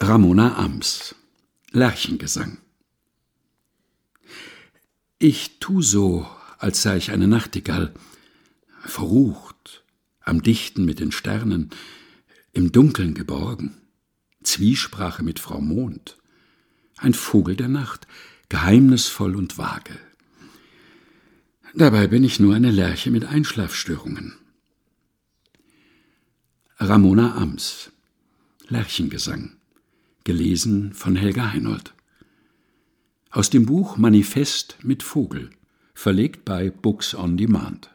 Ramona Ams, Lerchengesang. Ich tu so, als sei ich eine Nachtigall, verrucht, am Dichten mit den Sternen, im Dunkeln geborgen, Zwiesprache mit Frau Mond, ein Vogel der Nacht, geheimnisvoll und vage. Dabei bin ich nur eine Lerche mit Einschlafstörungen. Ramona Ams, Lerchengesang, gelesen von Helga Heinold. Aus dem Buch Manifest mit Vogel, verlegt bei Books on Demand.